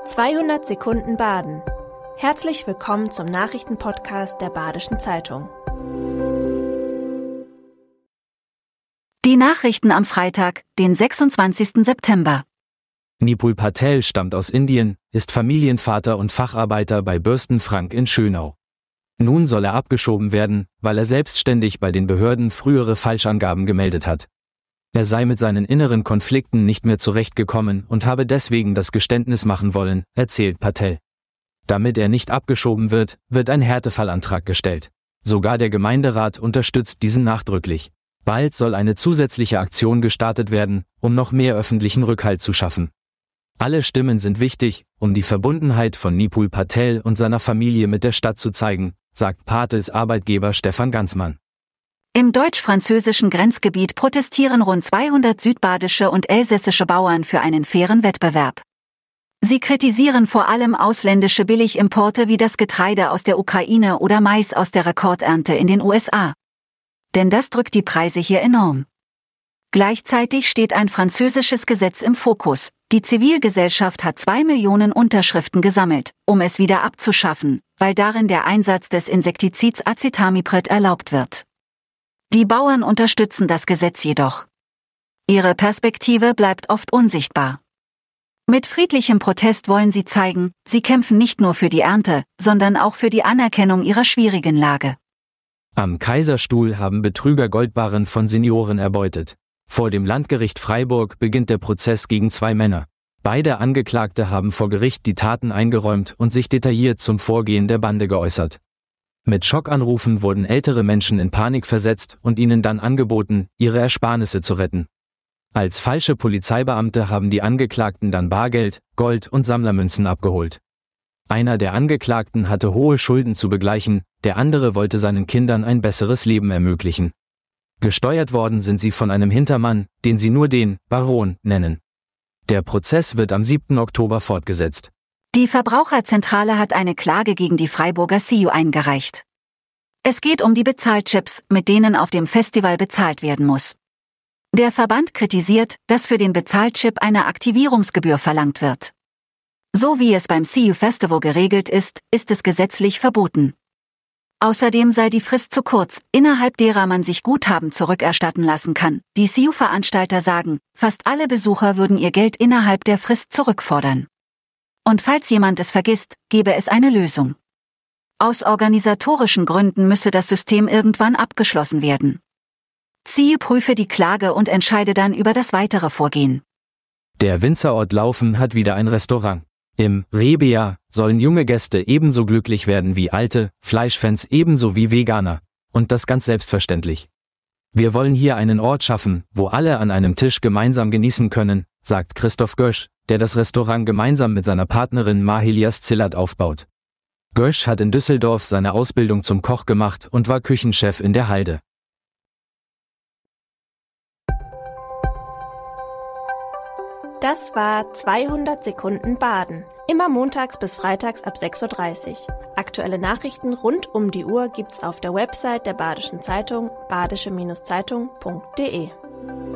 200 Sekunden Baden. Herzlich willkommen zum Nachrichtenpodcast der Badischen Zeitung. Die Nachrichten am Freitag, den 26. September. Nipul Patel stammt aus Indien, ist Familienvater und Facharbeiter bei Bürsten Frank in Schönau. Nun soll er abgeschoben werden, weil er selbstständig bei den Behörden frühere Falschangaben gemeldet hat. Er sei mit seinen inneren Konflikten nicht mehr zurechtgekommen und habe deswegen das Geständnis machen wollen, erzählt Patel. Damit er nicht abgeschoben wird, wird ein Härtefallantrag gestellt. Sogar der Gemeinderat unterstützt diesen nachdrücklich. Bald soll eine zusätzliche Aktion gestartet werden, um noch mehr öffentlichen Rückhalt zu schaffen. Alle Stimmen sind wichtig, um die Verbundenheit von Nipul Patel und seiner Familie mit der Stadt zu zeigen, sagt Patels Arbeitgeber Stefan Ganzmann. Im deutsch-französischen Grenzgebiet protestieren rund 200 südbadische und elsässische Bauern für einen fairen Wettbewerb. Sie kritisieren vor allem ausländische Billigimporte wie das Getreide aus der Ukraine oder Mais aus der Rekordernte in den USA. Denn das drückt die Preise hier enorm. Gleichzeitig steht ein französisches Gesetz im Fokus. Die Zivilgesellschaft hat 2 Millionen Unterschriften gesammelt, um es wieder abzuschaffen, weil darin der Einsatz des Insektizids Acetamiprid erlaubt wird. Die Bauern unterstützen das Gesetz jedoch. Ihre Perspektive bleibt oft unsichtbar. Mit friedlichem Protest wollen sie zeigen, sie kämpfen nicht nur für die Ernte, sondern auch für die Anerkennung ihrer schwierigen Lage. Am Kaiserstuhl haben Betrüger Goldbarren von Senioren erbeutet. Vor dem Landgericht Freiburg beginnt der Prozess gegen 2 Männer. Beide Angeklagte haben vor Gericht die Taten eingeräumt und sich detailliert zum Vorgehen der Bande geäußert. Mit Schockanrufen wurden ältere Menschen in Panik versetzt und ihnen dann angeboten, ihre Ersparnisse zu retten. Als falsche Polizeibeamte haben die Angeklagten dann Bargeld, Gold und Sammlermünzen abgeholt. Einer der Angeklagten hatte hohe Schulden zu begleichen, der andere wollte seinen Kindern ein besseres Leben ermöglichen. Gesteuert worden sind sie von einem Hintermann, den sie nur den Baron nennen. Der Prozess wird am 7. Oktober fortgesetzt. Die Verbraucherzentrale hat eine Klage gegen die Freiburger CU eingereicht. Es geht um die Bezahlchips, mit denen auf dem Festival bezahlt werden muss. Der Verband kritisiert, dass für den Bezahlchip eine Aktivierungsgebühr verlangt wird. So wie es beim CU Festival geregelt ist, ist es gesetzlich verboten. Außerdem sei die Frist zu kurz, innerhalb derer man sich Guthaben zurückerstatten lassen kann. Die CU-Veranstalter sagen, fast alle Besucher würden ihr Geld innerhalb der Frist zurückfordern. Und falls jemand es vergisst, gäbe es eine Lösung. Aus organisatorischen Gründen müsse das System irgendwann abgeschlossen werden. CU prüfe die Klage und entscheide dann über das weitere Vorgehen. Der Winzerort Laufen hat wieder ein Restaurant. Im Rebea sollen junge Gäste ebenso glücklich werden wie alte, Fleischfans ebenso wie Veganer. Und das ganz selbstverständlich. Wir wollen hier einen Ort schaffen, wo alle an einem Tisch gemeinsam genießen können, sagt Christoph Gösch, der das Restaurant gemeinsam mit seiner Partnerin Mahelias Zillert aufbaut. Gösch hat in Düsseldorf seine Ausbildung zum Koch gemacht und war Küchenchef in der Halde. Das war 200 Sekunden Baden. Immer montags bis freitags ab 6:30 Uhr. Aktuelle Nachrichten rund um die Uhr gibt's auf der Website der Badischen Zeitung, badische-zeitung.de.